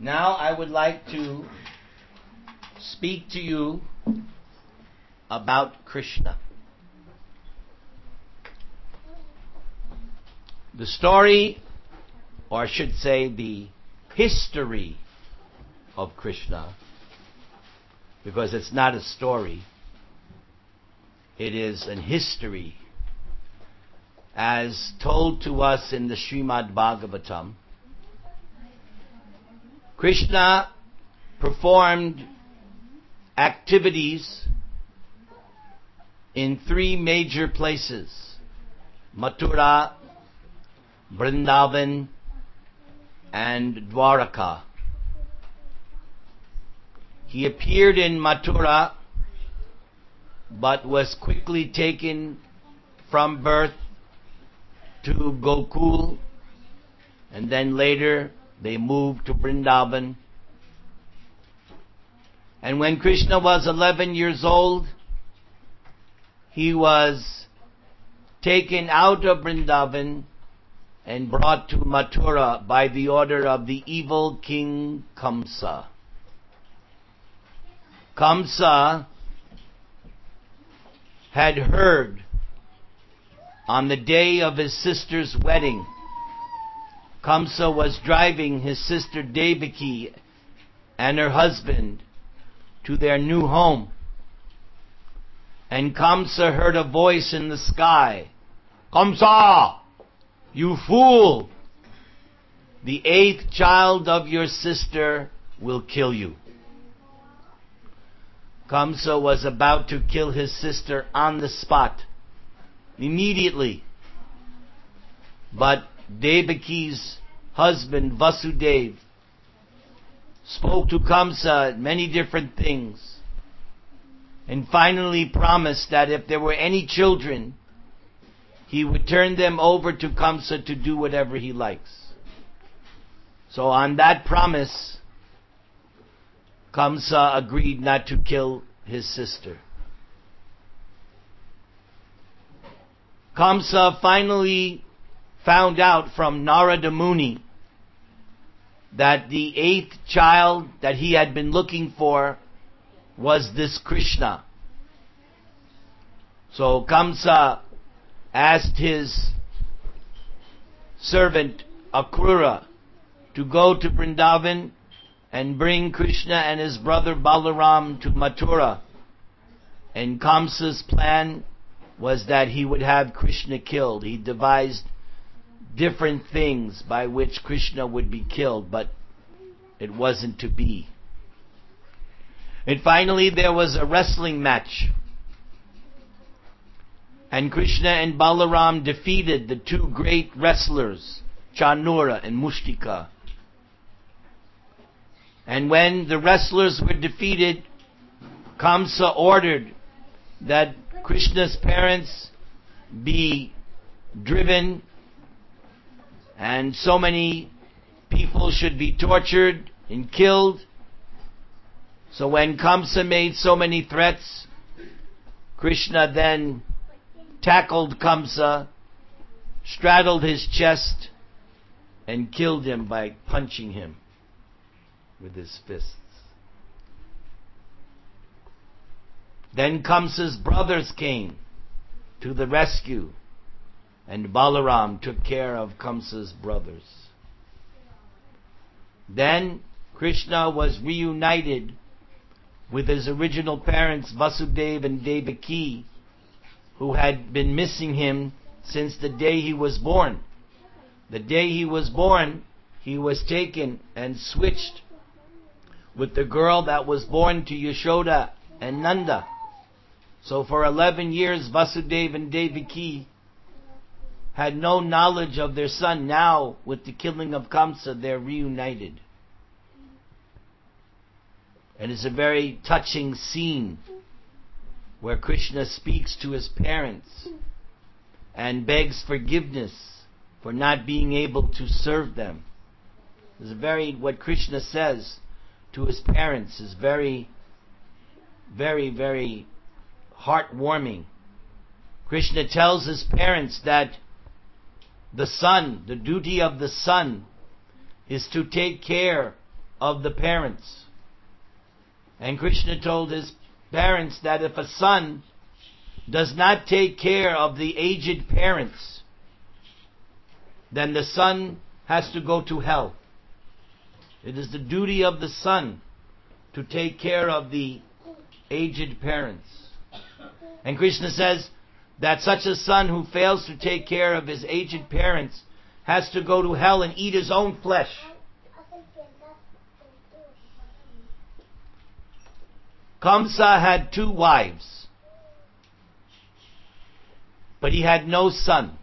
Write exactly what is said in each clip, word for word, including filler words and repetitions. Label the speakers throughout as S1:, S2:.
S1: Now I would like to speak to you about Krishna. The story, or I should say the history of Krishna, because it's not a story, it is an history as told to us in the Srimad Bhagavatam. Krishna performed activities in three major places: Mathura, Vrindavan, and Dwaraka. He appeared in Mathura, but was quickly taken from birth to Gokul, and then later they moved to Vrindavan. And when Krishna was eleven years old, he was taken out of Vrindavan and brought to Mathura by the order of the evil king Kamsa. Kamsa had heard on the day of his sister's wedding, Kamsa was driving his sister Devaki and her husband to their new home. And Kamsa heard a voice in the sky, "Kamsa, you fool! The eighth child of your sister will kill you." Kamsa was about to kill his sister on the spot, immediately. But Devaki's husband, Vasudeva, spoke to Kamsa many different things, and finally promised that if there were any children, he would turn them over to Kamsa to do whatever he likes. So on that promise, Kamsa agreed not to kill his sister. Kamsa finally found out from Narada Muni that the eighth child that he had been looking for was this Krishna. So Kamsa asked his servant Akrura to go to Vrindavan and bring Krishna and his brother Balaram to Mathura. And Kamsa's plan was that he would have Krishna killed. He devised different things by which Krishna would be killed, but it wasn't to be. And finally there was a wrestling match, and Krishna and Balaram defeated the two great wrestlers, Chanura and Mushtika. And when the wrestlers were defeated, Kamsa ordered that Krishna's parents be driven, and so many people should be tortured and killed. So when Kamsa made so many threats, Krishna then tackled Kamsa, straddled his chest, and killed him by punching him with his fists. Then Kamsa's brothers came to the rescue, and Balaram took care of Kamsa's brothers. Then Krishna was reunited with his original parents, Vasudeva and Devaki, who had been missing him since the day he was born. The day he was born, he was taken and switched with the girl that was born to Yashoda and Nanda. So for eleven years, Vasudeva and Devaki had no knowledge of their son. Now, with the killing of Kamsa, they're reunited. And it's a very touching scene where Krishna speaks to his parents and begs forgiveness for not being able to serve them. It's a very, what Krishna says to his parents is very, very, very heartwarming. Krishna tells his parents that the son, the duty of the son, is to take care of the parents. And Krishna told his parents that if a son does not take care of the aged parents, then the son has to go to hell. It is the duty of the son to take care of the aged parents. And Krishna says that such a son who fails to take care of his aged parents has to go to hell and eat his own flesh. Kamsa had two wives, but he had no son.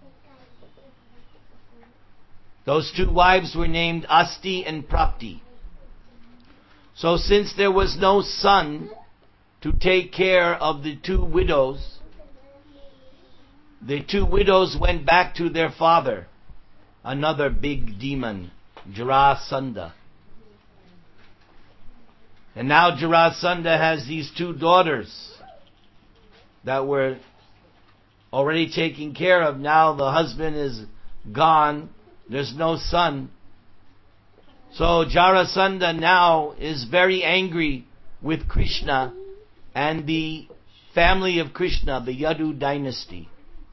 S1: Those two wives were named Asti and Prapti. So since there was no son to take care of the two widows, the two widows went back to their father, another big demon, Jarasandha. And now Jarasandha has these two daughters that were already taken care of. Now the husband is gone. There's no son. So Jarasandha now is very angry with Krishna and the family of Krishna, the Yadu dynasty.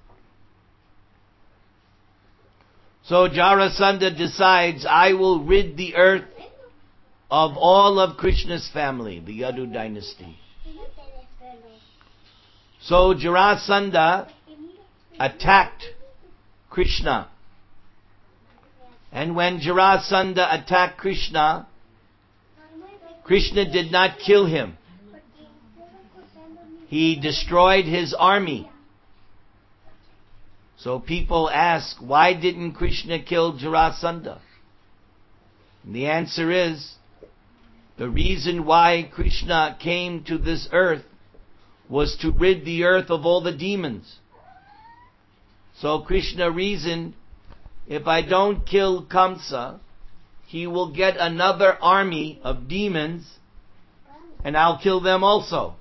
S1: So Jarasandha decides, I will rid the earth of all of Krishna's family, the Yadu dynasty. So Jarasandha attacked Krishna. And when Jarasandha attacked Krishna, Krishna did not kill him. He destroyed his army. So people ask, why didn't Krishna kill Jarasandha? And the answer is, the reason why Krishna came to this earth was to rid the earth of all the demons. So Krishna reasoned, if I don't kill Kamsa, he will get another army of demons and I'll kill them also.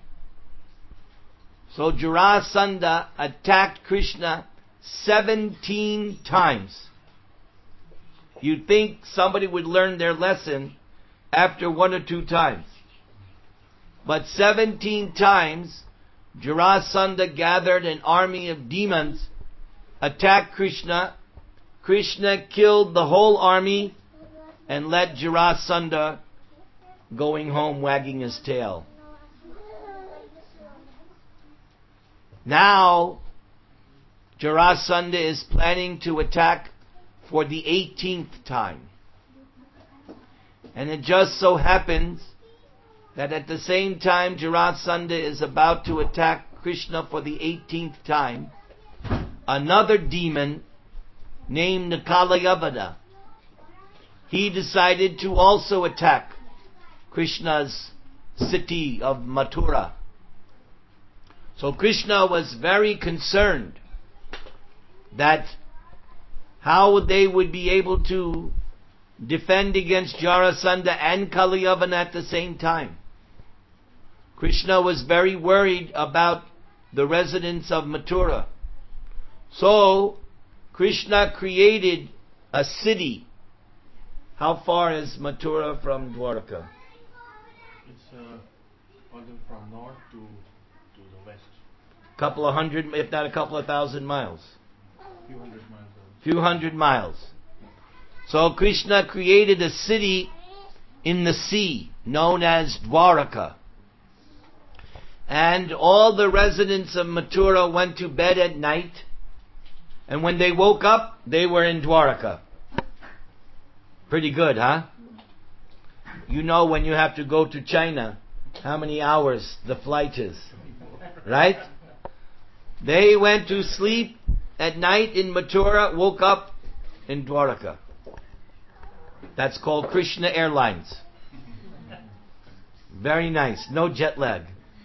S1: So Jarasandha attacked Krishna seventeen times. You'd think somebody would learn their lesson after one or two times. But seventeen times, Jarasandha gathered an army of demons, attacked Krishna. Krishna killed the whole army and let Jarasandha going home wagging his tail. Now, Jarasandha is planning to attack for the eighteenth time. And it just so happens that at the same time Jarasandha is about to attack Krishna for the eighteenth time, another demon named Kalayavana, he decided to also attack Krishna's city of Mathura. So Krishna was very concerned that how they would be able to defend against Jarasandha and Kalayavana at the same time. Krishna was very worried about the residents of Mathura. So Krishna created a city. How far is Mathura from Dwarka?
S2: It's uh, from north to, to the west.
S1: Couple of hundred, if not a couple of thousand miles.
S2: Few hundred miles.
S1: Few hundred miles. So Krishna created a city in the sea known as Dwaraka. And all the residents of Mathura went to bed at night. And when they woke up, they were in Dwaraka. Pretty good, huh? You know when you have to go to China, how many hours the flight is. Right? They went to sleep at night in Mathura, woke up in Dwaraka. That's called Krishna Airlines. Very nice. No jet lag.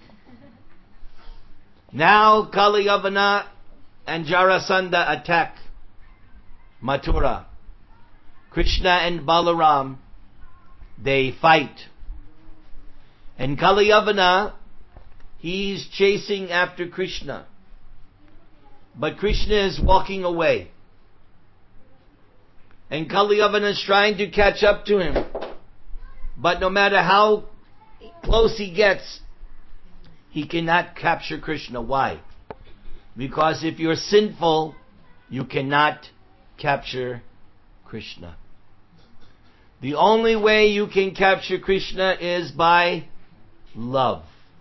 S1: Now Kalayavana and Jarasandha attack Mathura. Krishna and Balaram, they fight. And Kalayavana, he's chasing after Krishna. But Krishna is walking away. And Kalayavana is trying to catch up to him. But no matter how close he gets, he cannot capture Krishna. Why? Because if you're sinful, you cannot capture Krishna. The only way you can capture Krishna is by love.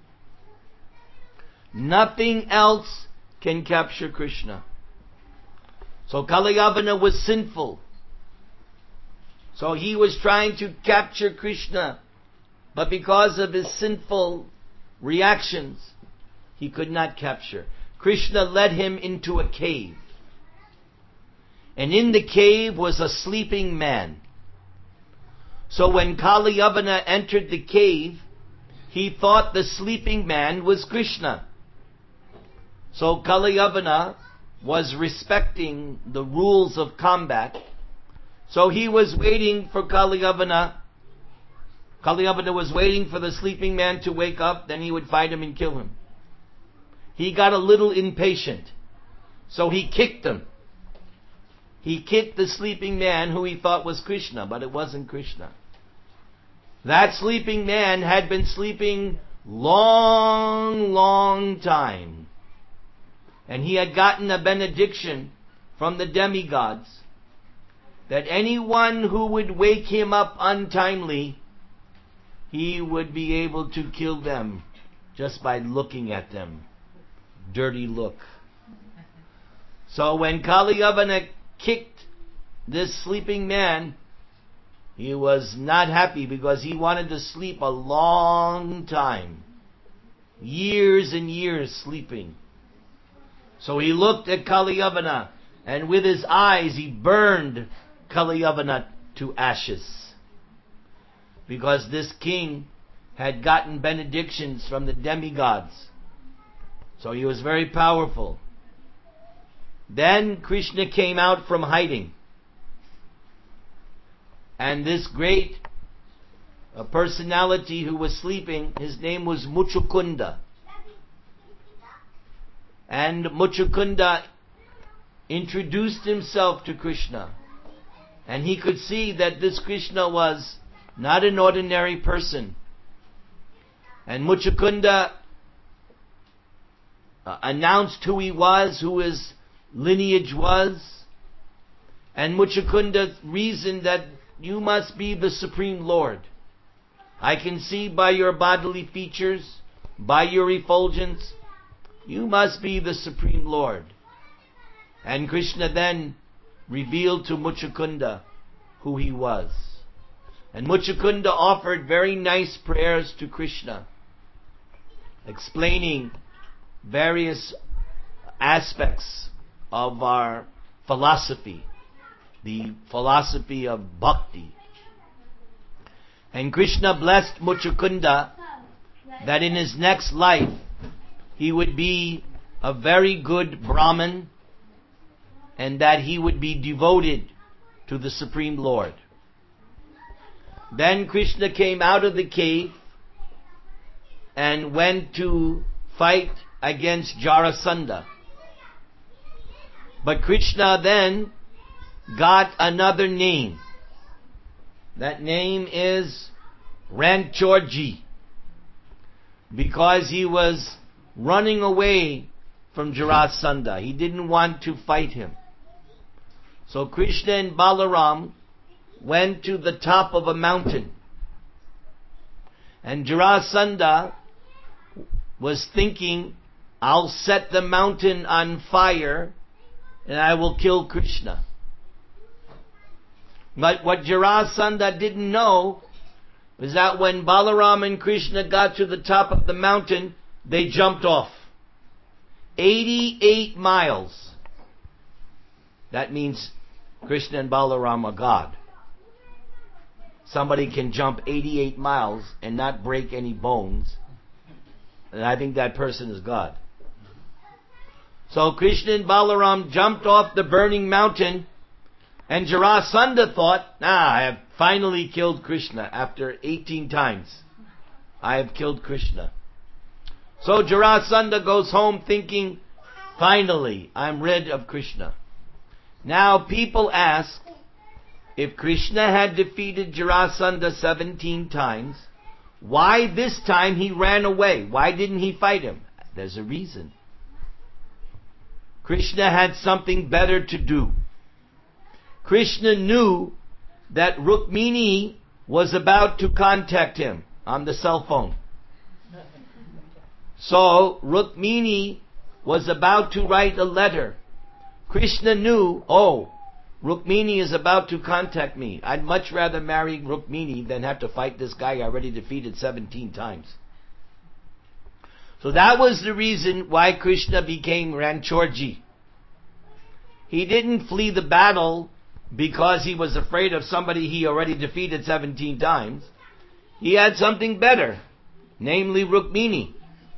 S1: Nothing else can capture Krishna. So Kalyavana was sinful. So he was trying to capture Krishna, but because of his sinful reactions, he could not capture. Krishna led him into a cave. And in the cave was a sleeping man. So when Kalyavana entered the cave, he thought the sleeping man was Krishna. So Kalyavana was respecting the rules of combat. So he was waiting for Kalyavana. Kalyavana was waiting for the sleeping man to wake up, then he would fight him and kill him. He got a little impatient, so he kicked him. He kicked the sleeping man who he thought was Krishna, but it wasn't Krishna. That sleeping man had been sleeping long, long time. And he had gotten a benediction from the demigods that anyone who would wake him up untimely, he would be able to kill them just by looking at them. Dirty look. So when Kalyavana kicked this sleeping man, he was not happy because he wanted to sleep a long time. Years and years sleeping. So he looked at Kalyavana, and with his eyes he burned Kalyavana to ashes. Because this king had gotten benedictions from the demigods. So he was very powerful. Then Krishna came out from hiding. And this great uh, personality who was sleeping, his name was Muchukunda. And Muchukunda introduced himself to Krishna. And he could see that this Krishna was not an ordinary person. And Muchukunda uh, announced who he was, who his lineage was. And Muchukunda reasoned that you must be the Supreme Lord. I can see by your bodily features, by your effulgence, you must be the Supreme Lord. And Krishna then revealed to Muchukunda who he was. And Muchukunda offered very nice prayers to Krishna, explaining various aspects of our philosophy, the philosophy of bhakti. And Krishna blessed Muchukunda that in his next life he would be a very good Brahmin and that he would be devoted to the Supreme Lord. Then Krishna came out of the cave and went to fight against Jarasandha. But Krishna then got another name. That name is Ranchorji, because he was running away from Jarasandha. He didn't want to fight him. So Krishna and Balaram went to the top of a mountain. And Jarasandha was thinking, I'll set the mountain on fire and I will kill Krishna. But what Jarasandha didn't know was that when Balaram and Krishna got to the top of the mountain, they jumped off. eighty-eight miles. That means Krishna and Balaram are God. Somebody can jump eighty-eight miles and not break any bones. And I think that person is God. So Krishna and Balaram jumped off the burning mountain, and Jarasandha thought, ah, I have finally killed Krishna after eighteen times. I have killed Krishna. So Jarasandha goes home thinking, finally, I'm rid of Krishna. Now people ask, if Krishna had defeated Jarasandha seventeen times, why this time he ran away? Why didn't he fight him? There's a reason. Krishna had something better to do. Krishna knew that Rukmini was about to contact him on the cell phone. So Rukmini was about to write a letter. Krishna knew, oh, Rukmini is about to contact me. I'd much rather marry Rukmini than have to fight this guy I already defeated seventeen times. So that was the reason why Krishna became Ranchorji. He didn't flee the battle because he was afraid of somebody he already defeated seventeen times. He had something better, namely Rukmini.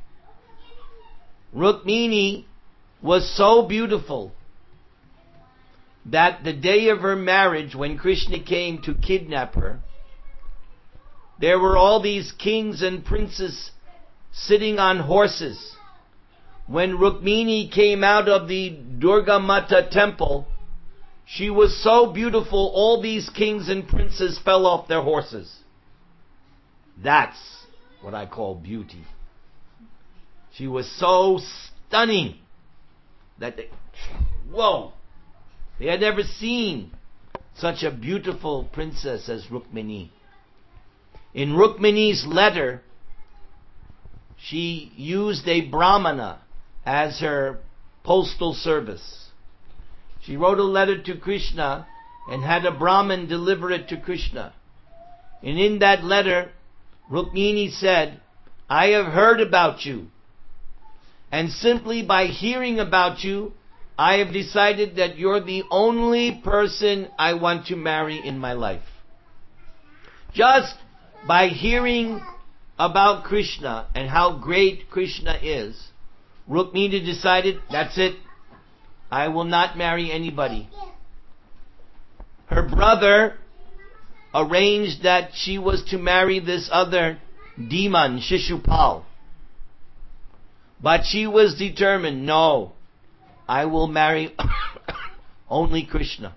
S1: Rukmini was so beautiful that the day of her marriage, when Krishna came to kidnap her, there were all these kings and princes sitting on horses. When Rukmini came out of the Durga Mata temple, she was so beautiful, all these kings and princes fell off their horses. That's what I call beauty. She was so stunning that they, whoa, they had never seen such a beautiful princess as Rukmini. In Rukmini's letter, she used a Brahmana as her postal service. She wrote a letter to Krishna and had a Brahmin deliver it to Krishna. And in that letter, Rukmini said, I have heard about you. And simply by hearing about you, I have decided that you're the only person I want to marry in my life. Just by hearing about Krishna and how great Krishna is, Rukmini decided, that's it. I will not marry anybody. Her brother arranged that she was to marry this other demon, Shishupal. But she was determined, no, I will marry only Krishna.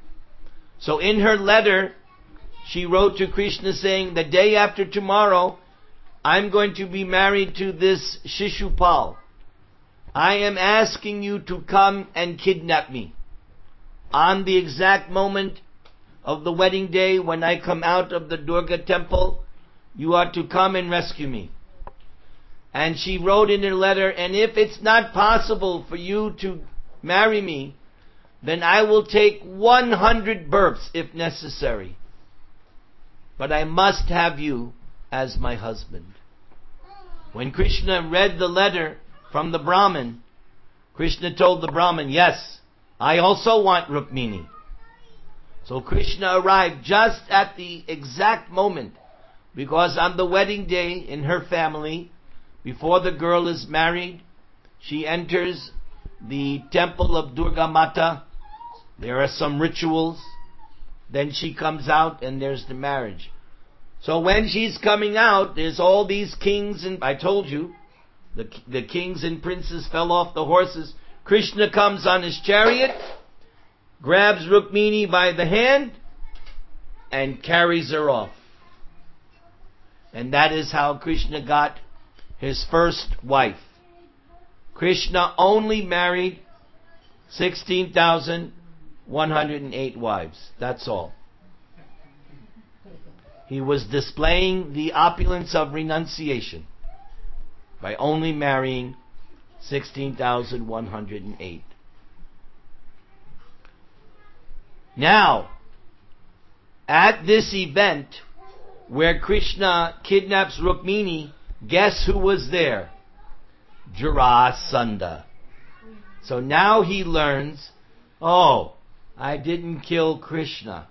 S1: So in her letter, she wrote to Krishna saying, the day after tomorrow, I'm going to be married to this Shishupal. I am asking you to come and kidnap me. On the exact moment of the wedding day, when I come out of the Durga temple, you are to come and rescue me. And she wrote in her letter, and if it's not possible for you to marry me, then I will take one hundred births if necessary. But I must have you as my husband. When Krishna read the letter from the Brahmin, Krishna told the Brahmin, yes, I also want Rukmini. So Krishna arrived just at the exact moment, because on the wedding day in her family, before the girl is married, she enters the temple of Durga Mata. There are some rituals. Then she comes out and there's the marriage. So when she's coming out, there's all these kings and, I told you, the, the kings and princes fell off the horses. Krishna comes on his chariot, grabs Rukmini by the hand, and carries her off. And that is how Krishna got his first wife. Krishna only married sixteen thousand one hundred eight wives. That's all. He was displaying the opulence of renunciation by only marrying sixteen thousand one hundred eight. Now, at this event where Krishna kidnaps Rukmini, guess who was there? Jarasandha. So now he learns, oh, I didn't kill Krishna.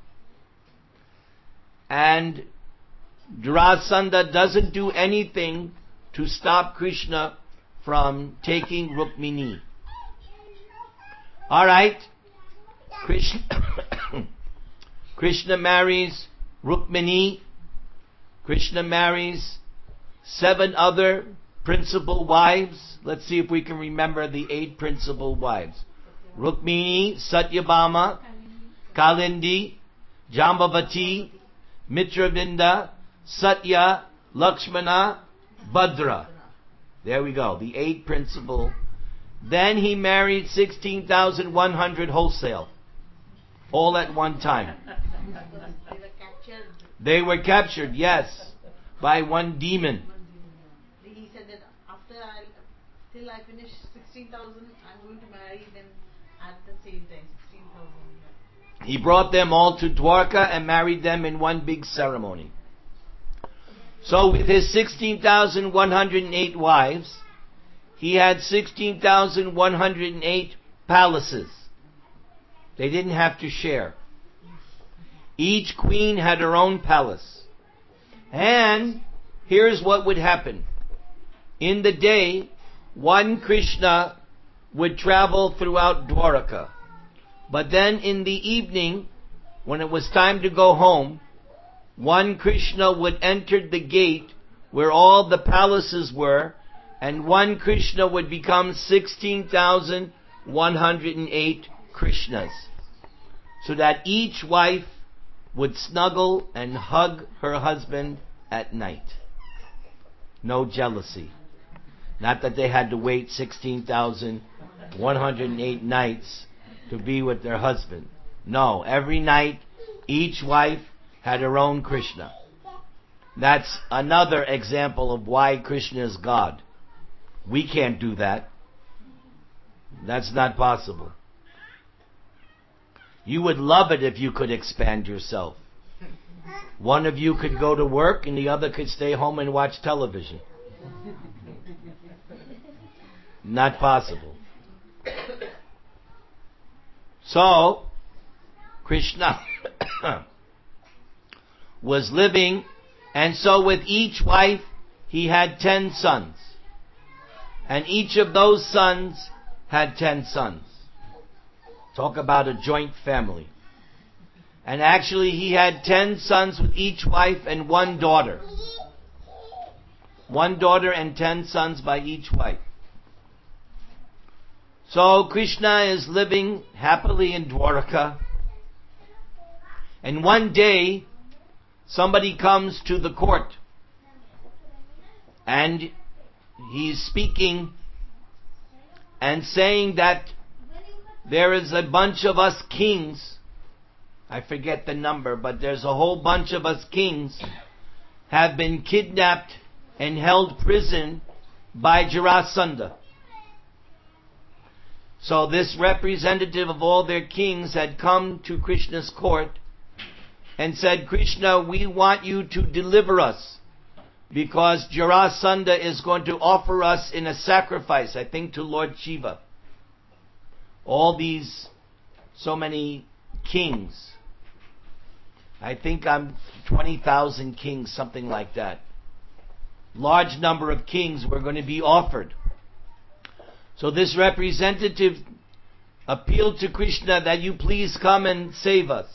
S1: And Jarasandha doesn't do anything to stop Krishna from taking Rukmini. Alright, Krishna, Krishna marries Rukmini. Krishna marries seven other principal wives. Let's see if we can remember the eight principal wives. Rukmini, Satyabhama, Kalindi, Jambavati, Mitravinda, Satya, Lakshmana, Bhadra. There we go, the eight principal. Then he married sixteen thousand one hundred wholesale, all at one time.
S3: They were captured.
S1: They were captured, yes, by one demon.
S3: He said that after I, till I finish sixteen thousand, I'm going to marry them at the same time, sixteen thousand.
S1: He brought them all to Dwarka and married them in one big ceremony. So with his sixteen thousand one hundred eight wives, he had sixteen thousand one hundred eight palaces. They didn't have to share. Each queen had her own palace. And here's what would happen. In the day, one Krishna would travel throughout Dwaraka. But then in the evening, when it was time to go home, one Krishna would enter the gate where all the palaces were, and one Krishna would become sixteen thousand one hundred eight Krishnas. So that each wife would snuggle and hug her husband at night. No jealousy. Not that they had to wait sixteen thousand one hundred eight nights to be with their husband. No, every night each wife had her own Krishna. That's another example of why Krishna is God. We can't do that. That's not possible. You would love it if you could expand yourself. One of you could go to work and the other could stay home and watch television. Not possible. So, Krishna was living, and so with each wife he had ten sons. And each of those sons had ten sons. Talk about a joint family. And actually he had ten sons with each wife and one daughter. One daughter and ten sons by each wife. So Krishna is living happily in Dwaraka. And one day, somebody comes to the court. And he's speaking and saying that there is a bunch of us kings. I forget the number, but there's a whole bunch of us kings have been kidnapped and held prison by Jarasandha. So this representative of all their kings had come to Krishna's court and said, Krishna, we want you to deliver us because Jarasandha is going to offer us in a sacrifice, I think to Lord Shiva. All these, so many kings. I think I'm twenty thousand kings, something like that. Large number of kings were going to be offered. So this representative appealed to Krishna that you please come and save us.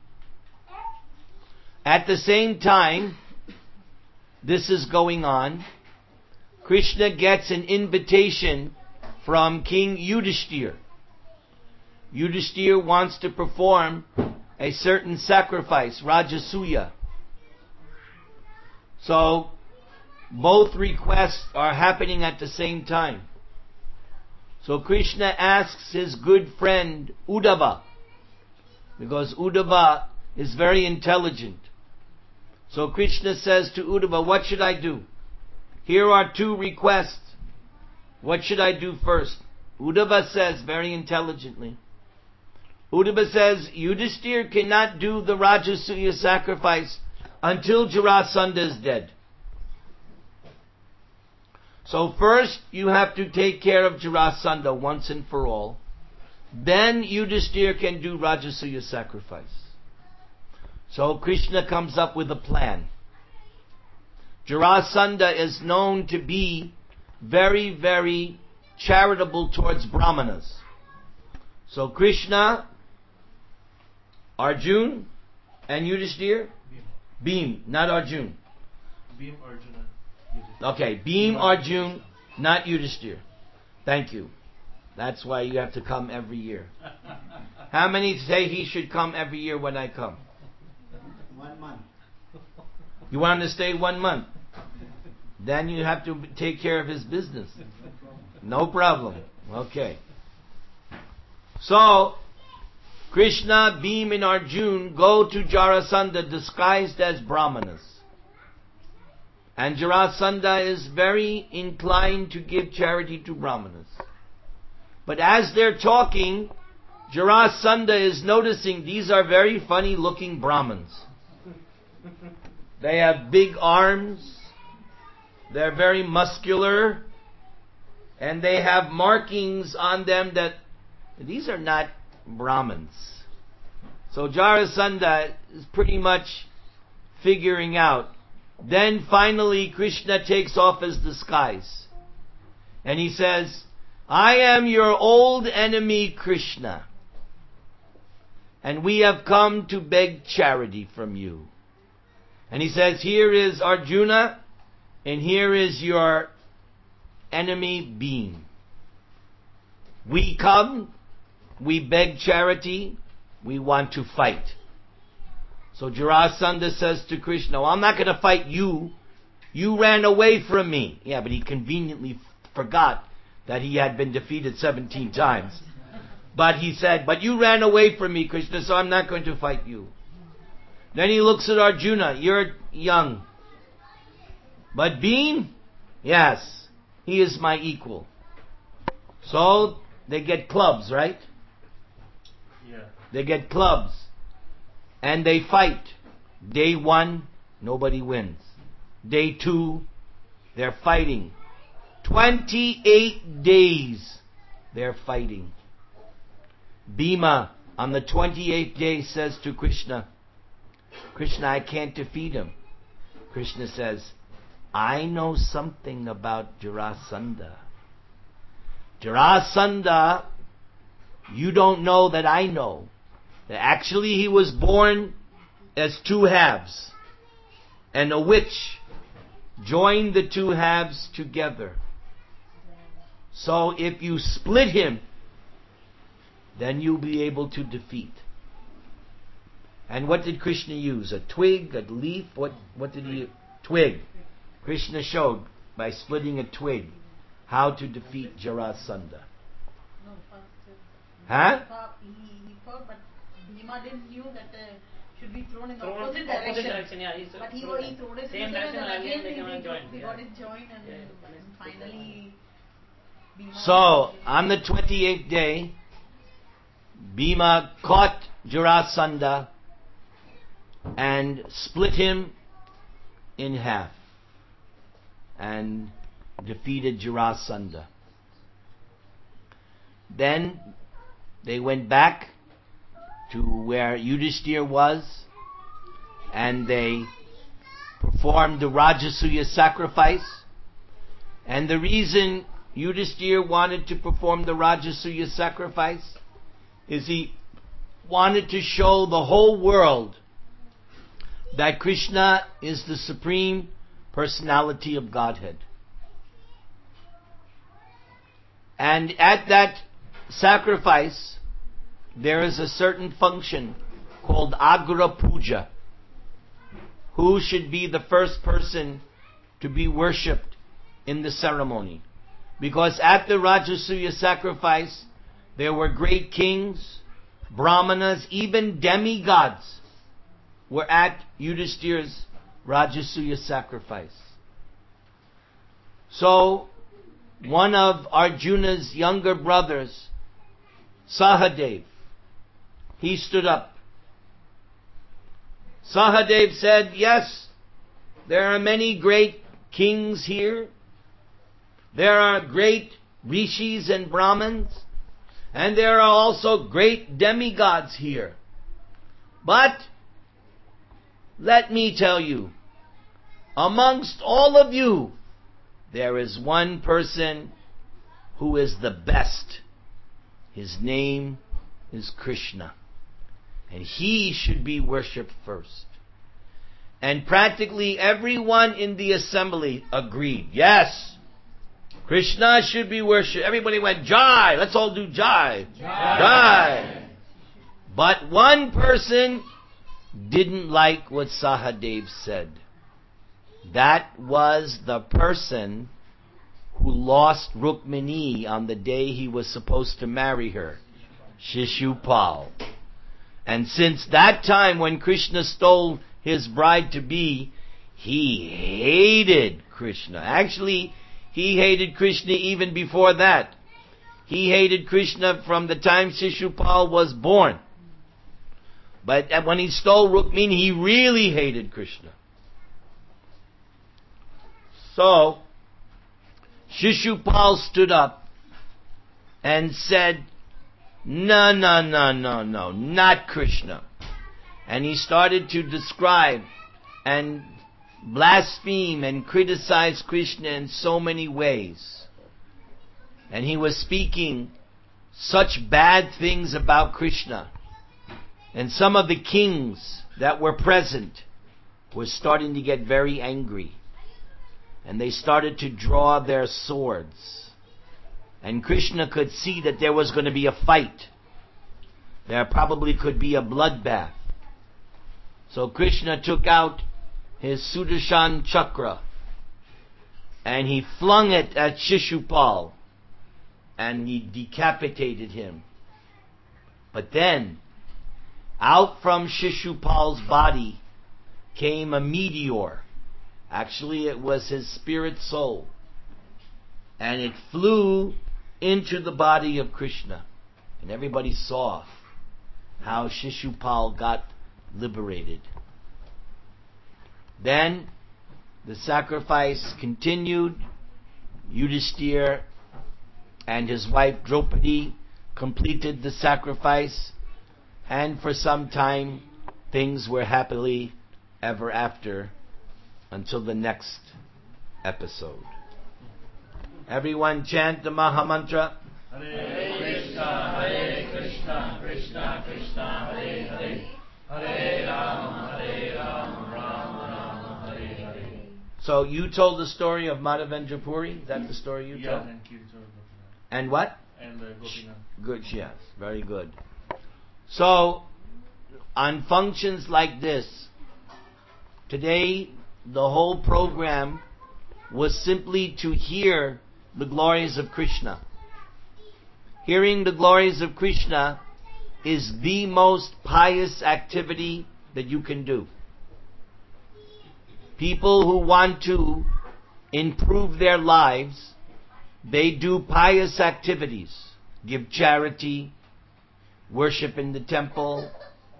S1: At the same time, this is going on, Krishna gets an invitation from King Yudhishthir. Yudhishthir wants to perform a certain sacrifice, Rajasuya. So, both requests are happening at the same time. So Krishna asks his good friend Uddhava, because Uddhava is very intelligent. So Krishna says to Uddhava, what should I do? Here are two requests. What should I do first? Uddhava says very intelligently. Uddhava says, Yudhishthir cannot do the Rajasuya sacrifice until Jarasandha is dead. So first you have to take care of Jarasandha once and for all. Then Yudhishthir can do Rajasuya sacrifice. So Krishna comes up with a plan. Jarasandha is known to be very, very charitable towards Brahmanas. So Krishna, Arjun, and Yudhishthir? Bhim, not Arjun.
S2: Bhim, Arjuna, Yudhishthir.
S1: Okay, Bhim, Arjun, not Yudhishthir. Thank you. That's why you have to come every year. How many say he should come every year when I come?
S4: One month.
S1: You want to stay one month? Then you have to take care of his business. No problem. Okay. So, Krishna, Bhima and Arjuna go to Jarasandha disguised as Brahmanas. And Jarasandha is very inclined to give charity to Brahmanas. But as they're talking, Jarasandha is noticing these are very funny looking Brahmins. They have big arms, they're very muscular, and they have markings on them that these are not Brahmins. So Jarasandha is pretty much figuring out. Then finally Krishna takes off his disguise. And he says, I am your old enemy Krishna. And we have come to beg charity from you. And he says, here is Arjuna, and here is your enemy Bhima. We come, we beg charity, we want to fight. So Jarasandha says to Krishna, well, I'm not going to fight you. You ran away from me. Yeah, but he conveniently forgot that he had been defeated seventeen times. But he said, but you ran away from me, Krishna, so I'm not going to fight you. Then he looks at Arjuna, you're young. But Bhima, yes, he is my equal. So they get clubs, right?
S2: Yeah.
S1: They get clubs. And they fight. Day one, nobody wins. Day two, they're fighting. twenty-eight days, they're fighting. Bhima, on the twenty-eighth day, says to Krishna, Krishna, I can't defeat him. Krishna says, I know something about Jarasandha. Jarasandha, you don't know that I know. That actually he was born as two halves. And a witch joined the two halves together. So if you split him, then you'll be able to defeat. And what did Krishna use? A twig, a leaf? What what did he use? Twig. Krishna showed by splitting a twig how to defeat Jarasandha.
S3: No, first. uh,
S1: Huh?
S3: He thought, he, he thought, but Bhima didn't knew that uh, should be thrown in the
S5: Thrown
S3: opposite
S5: opposite
S3: direction.
S5: direction, yeah, he's
S3: But he,
S5: thrown
S3: he threw his
S5: same
S3: finger and
S5: direction,
S3: then
S5: again
S3: again
S5: they
S3: he,
S5: cannot
S3: he,
S5: join,
S3: he
S5: yeah.
S3: got it joined and,
S5: Yeah,
S3: and finally Bhima
S1: So, on the twenty-eighth day, Bhima caught Jarasandha and split him in half and defeated Jarasandha. Then they went back to where Yudhishthira was and they performed the Rajasuya sacrifice. And the reason Yudhishthira wanted to perform the Rajasuya sacrifice is he wanted to show the whole world that Krishna is the supreme personality of Godhead. And at that sacrifice, there is a certain function called Agra Puja. Who should be the first person to be worshipped in the ceremony? Because at the Rajasuya sacrifice, there were great kings, brahmanas, even demigods were at Yudhishthira's Rajasuya sacrifice. So, one of Arjuna's younger brothers, Sahadev, he stood up. Sahadev said, yes, there are many great kings here. There are great rishis and brahmins. And there are also great demigods here. But, let me tell you, amongst all of you, there is one person who is the best. His name is Krishna. And he should be worshipped first. And practically everyone in the assembly agreed. Yes, Krishna should be worshipped. Everybody went, Jai! Let's all do Jai. Jai! Jai. But one person didn't like what Sahadev said. That was the person who lost Rukmini on the day he was supposed to marry her, Shishupal. And since that time when Krishna stole his bride-to-be, he hated Krishna. Actually, he hated Krishna even before that. He hated Krishna from the time Shishupal was born. But when he stole Rukmini, he really hated Krishna. So, Shishupal stood up and said, no, no, no, no, no, not Krishna. And he started to describe and blaspheme and criticize Krishna in so many ways. And he was speaking such bad things about Krishna. And some of the kings that were present were starting to get very angry. And they started to draw their swords. And Krishna could see that there was going to be a fight. There probably could be a bloodbath. So Krishna took out his Sudarshan Chakra and he flung it at Shishupal and he decapitated him. But then, out from Shishupal's body came a meteor. Actually, it was his spirit soul. And it flew into the body of Krishna. And everybody saw how Shishupal got liberated. Then, the sacrifice continued. Yudhishthira and his wife Draupadi completed the sacrifice. And for some time, things were happily ever after until the next episode. Everyone chant the Maha Mantra.
S4: Hare Krishna, Hare Krishna, Krishna Krishna, Hare Hare, Hare Rama, Hare Rama, Rama Rama, Hare Hare.
S1: So you told the story of Madhavendra Puri? Is that the story you
S2: Yeah,
S1: told?
S2: and Kirtan Gopinath.
S1: And what?
S2: And uh, Gopinath.
S1: Good, yes. Very good. So, on functions like this, today the whole program was simply to hear the glories of Krishna. Hearing the glories of Krishna is the most pious activity that you can do. People who want to improve their lives, they do pious activities, give charity, worship in the temple,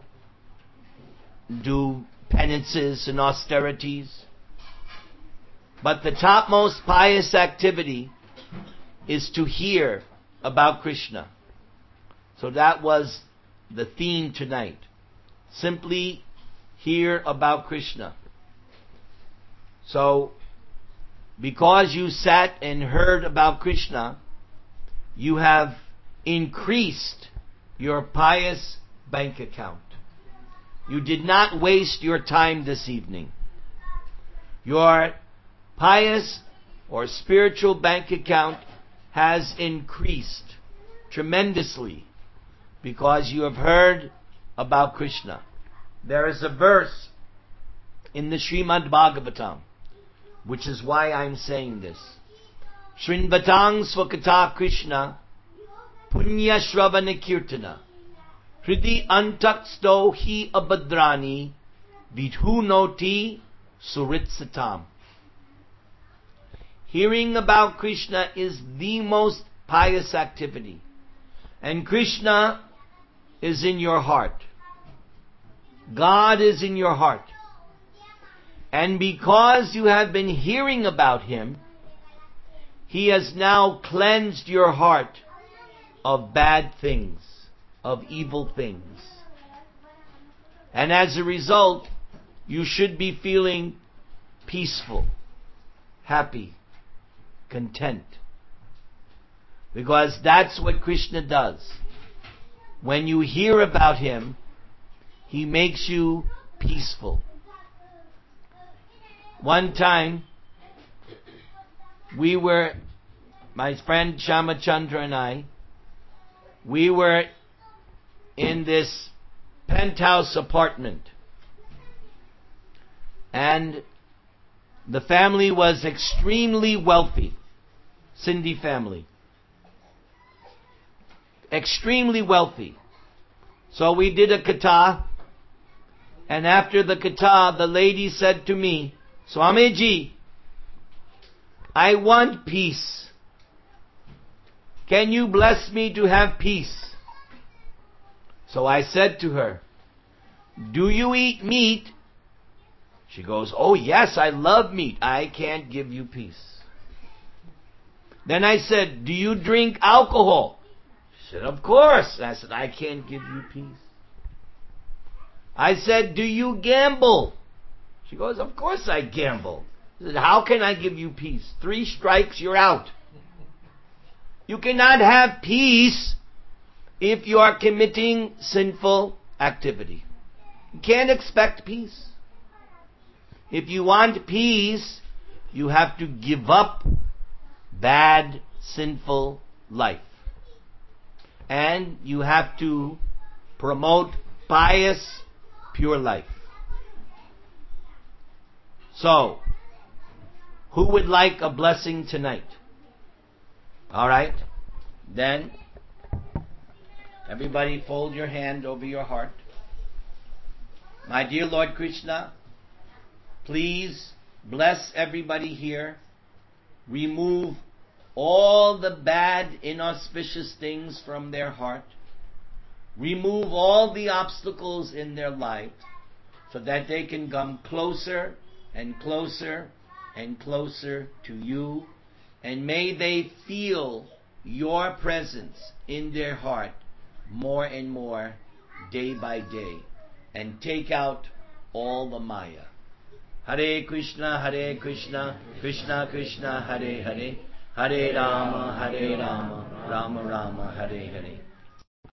S1: do penances and austerities. But the topmost pious activity is to hear about Krishna. So that was the theme tonight. Simply hear about Krishna. So, because you sat and heard about Krishna, you have increased your pious bank account. You did not waste your time this evening. Your pious or spiritual bank account has increased tremendously because you have heard about Krishna. There is a verse in the Srimad Bhagavatam, which is why I'm saying this. Shrinvatang Swakata Krishna Punya Shravana Kirtana Hridi Antaksto Hi Abhadrani Vidhunoti Suritsatam. Hearing about Krishna is the most pious activity. And Krishna is in your heart. God is in your heart. And because you have been hearing about Him, He has now cleansed your heart of bad things, of evil things. And as a result, you should be feeling peaceful, happy, content. Because that's what Krishna does. When you hear about Him, He makes you peaceful. One time, we were, my friend Shamachandra and I, we were in this penthouse apartment And the family was extremely wealthy. Sindhi family. Extremely wealthy. So we did a katha. And after the katha, the lady said to me, Swamiji, I want peace. Can you bless me to have peace? So I said to her, do you eat meat? She goes, oh yes, I love meat. I can't give you peace. Then I said, do you drink alcohol? She said, of course. And I said, I can't give you peace. I said, do you gamble? She goes, of course I gamble. I said, how can I give you peace? Three strikes, you're out. You cannot have peace if you are committing sinful activity. You can't expect peace. If you want peace, you have to give up bad, sinful life. And you have to promote pious, pure life. So, who would like a blessing tonight? Alright? Then, everybody fold your hand over your heart. My dear Lord Krishna, please bless everybody here. Remove all the bad, inauspicious things from their heart. Remove all the obstacles in their life so that they can come closer and closer and closer to you. And may they feel your presence in their heart more and more day by day. And take out all the Maya. Hare Krishna, Hare Krishna, Krishna Krishna, Hare Hare, Hare Rama, Hare Rama, Rama Rama, Hare Hare.